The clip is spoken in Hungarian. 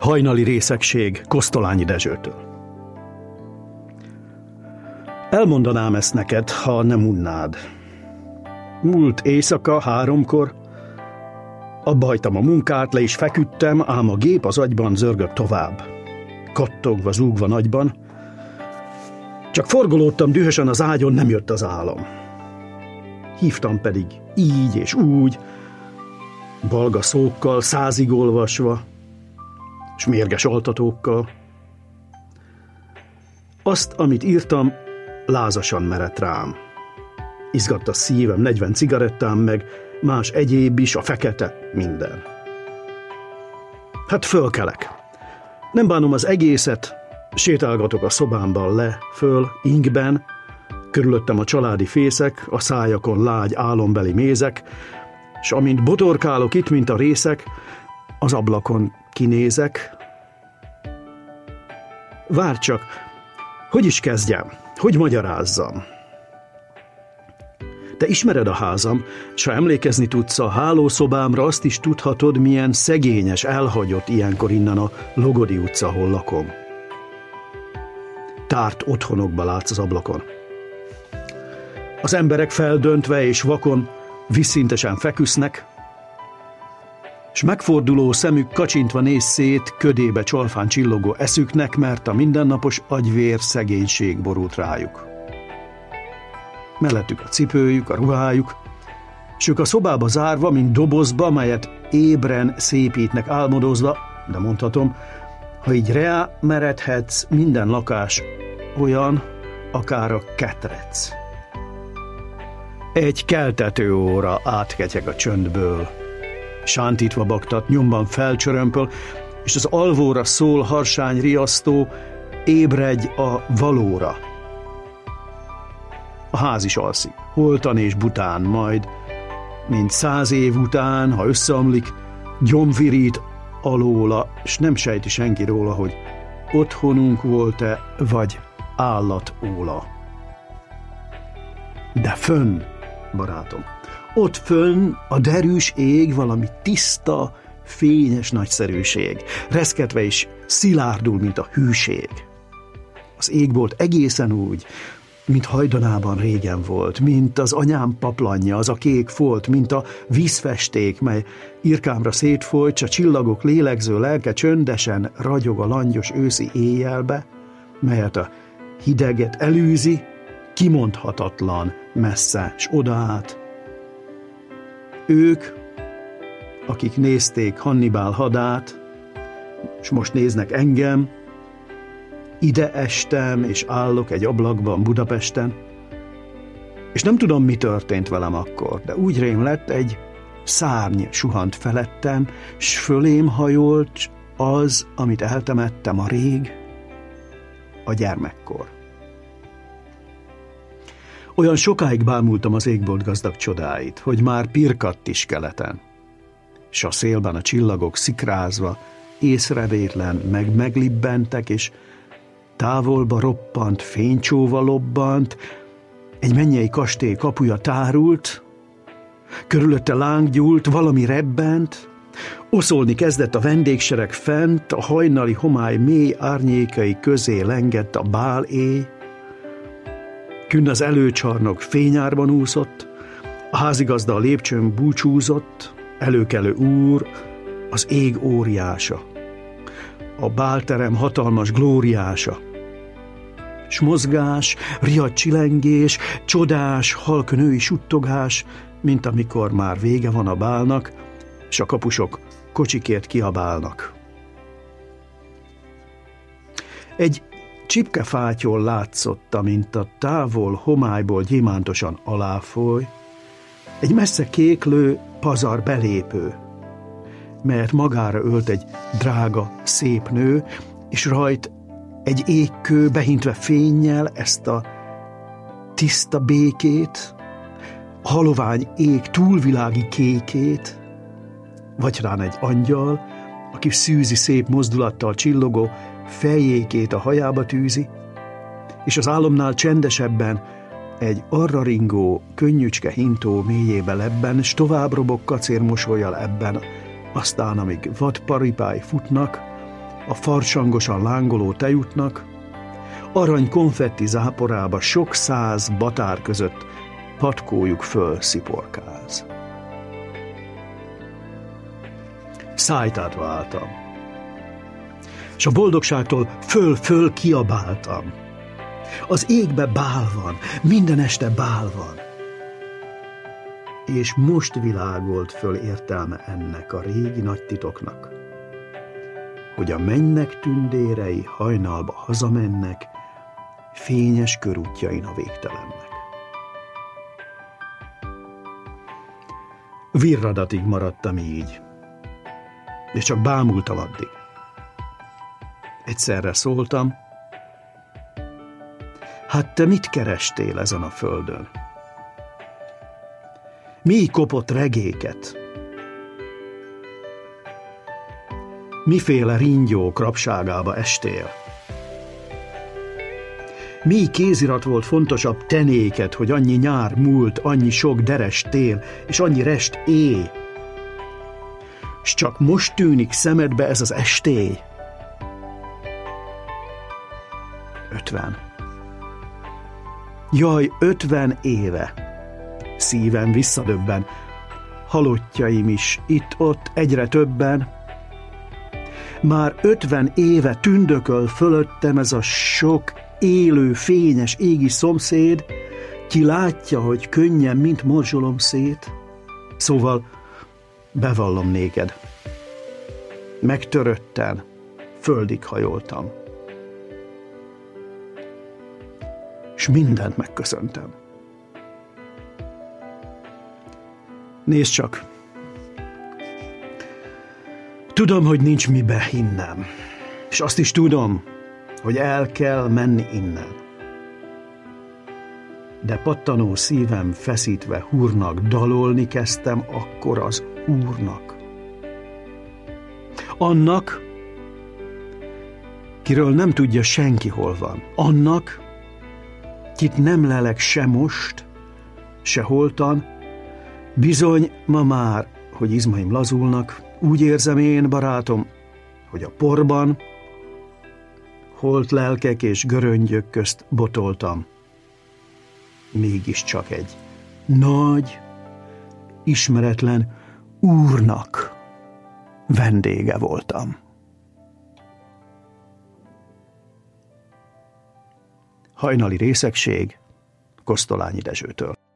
Hajnali részegség Kosztolányi Dezsőtől. Elmondanám ezt neked, ha nem unnád. Múlt éjszaka 3-kor abbahagytam a munkát, le is feküdtem, ám a gép az agyban zörgött tovább. Kattogva, zúgva nagyban. Csak forgolódtam dühösen az ágyon, nem jött az álom. Hívtam pedig így és úgy, balga szókkal, 100-ig olvasva, s mérges altatókkal. Azt, amit írtam, lázasan merett rám. Izgadt a szívem, 40 cigarettám, meg más egyéb is, a fekete, minden. Hát fölkelek. Nem bánom az egészet, sétálgatok a szobámban le, föl, ingben, körülöttem a családi fészek, a szájakon lágy álombeli mézek, s amint botorkálok itt, mint a részek, az ablakon kinézek. Várj csak, hogy is kezdjem, hogy magyarázzam? Te ismered a házam, s ha emlékezni tudsz a hálószobámra, azt is tudhatod, milyen szegényes, elhagyott ilyenkor innen a Logodi utca, ahol lakom. Tárt otthonokba látsz az ablakon. Az emberek feldöntve és vakon vízszintesen feküsznek, s megforduló szemük kacsintva néz szét ködébe csalfán csillogó eszüknek, mert a mindennapos agyvér szegénység borult rájuk. Mellettük a cipőjük, a ruhájuk, s ők a szobába zárva, mint dobozba, melyet ébren szépítnek álmodozva, de mondhatom, ha így reá meredhetsz, minden lakás olyan, akár a ketrec. Egy keltető óra átketyeg a csöndből, sántítva baktat, nyomban felcsörömpöl, és az alvóra szól harsány riasztó, ébredj a valóra. A ház is alszik, holtan és bután, majd, mint 100 év után, ha összeomlik, gyomvirít alóla, s nem sejti senki róla, hogy otthonunk volt-e, vagy állatóla. De fönn, barátom, ott fönn a derűs ég valami tiszta, fényes nagyszerűség, reszketve is szilárdul, mint a hűség. Az égbolt egészen úgy, mint hajdanában régen volt, mint az anyám paplanja, az a kék folt, mint a vízfesték, mely irkámra szétfolyt, s a csillagok lélegző lelke csöndesen ragyog a langyos őszi éjjelbe, melyet a hideget elűzi, kimondhatatlan messze, s odaát. Ők, akik nézték Hannibál hadát, s most néznek engem, ide estem, és állok egy ablakban Budapesten, és nem tudom, mi történt velem akkor, de úgy rém lett, egy szárny suhant felettem, s fölém hajolt az, amit eltemettem a rég, a gyermekkor. Olyan sokáig bámultam az égbolt gazdag csodáit, hogy már pirkadt is keleten, s a szélben a csillagok szikrázva, észrevétlen meglibbentek, és távolba roppant, fénycsóva lobbant, egy mennyei kastély kapuja tárult, körülötte láng gyúlt, valami rebbent, oszolni kezdett a vendégsereg fent, a hajnali homály mély árnyékai közé lengett a báléj, künn az előcsarnok fényárban úszott, a házigazda a lépcsőn búcsúzott, előkelő úr, az ég óriása, a bálterem hatalmas glóriása, s mozgás, riadt csilengés, csodás, halk női suttogás, mint amikor már vége van a bálnak, s a kapusok kocsikért kiabálnak. Egy csipkefátyol látszott, amint a távol homályból gyémántosan aláfoly, egy messze kéklő pazar belépő, melyet magára ölt egy drága, szép nő, és rajt egy égkő behintve fénnyel ezt a tiszta békét, a halovány ég túlvilági kékét, vagy rán egy angyal, aki szűzi szép mozdulattal csillogó fejékét a hajába tűzi, és az álomnál csendesebben egy arra ringó, könnyücske hintó mélyébe lebben, s tovább robog kacér mosollyal ebben, aztán amíg vadparipái futnak, a farsangosan lángoló tejútnak, arany konfetti záporába sok száz batár között patkójuk föl sziporkáz. Szájtátva álltam, és a boldogságtól föl-föl kiabáltam. Az égbe bál van, minden este bál van. És most világolt föl értelme ennek a régi nagy titoknak, hogy a mennek tündérei hajnalba hazamennek, fényes körútjain a végtelennek. Virradatig maradtam így, és csak bámultam addig. Egyszerre szóltam: hát te mit kerestél ezen a földön? Mi kopott regéket? Miféle ringyók rabságába estél? Mi kézirat volt fontosabb tenéket, hogy annyi nyár múlt, annyi sok deres tél, és annyi rest éj? S csak most tűnik szemedbe ez az estély? 50. Jaj, 50 éve. Szívem visszadöbben. Halottjaim is itt-ott egyre többen. Már 50 éve tündököl fölöttem ez a sok élő, fényes égi szomszéd, ki látja, hogy könnyen, mint morzsolom szét. Szóval bevallom néked, megtörötten, földig hajoltam. És mindent megköszöntem. Nézd csak! Tudom, hogy nincs mibe hinnem, és azt is tudom, hogy el kell menni innen. De pattanó szívem feszítve húrnak dalolni kezdtem akkor az Úrnak. Annak, kiről nem tudja senki, hol van. Annak, kit nem lelek se most, se holtan, bizony ma már, hogy izmaim lazulnak, úgy érzem én, barátom, hogy a porban, holt lelkek és göröngyök közt botoltam. Mégiscsak egy nagy, ismeretlen Úrnak vendége voltam. Hajnali részegség Kosztolányi Dezsőtől.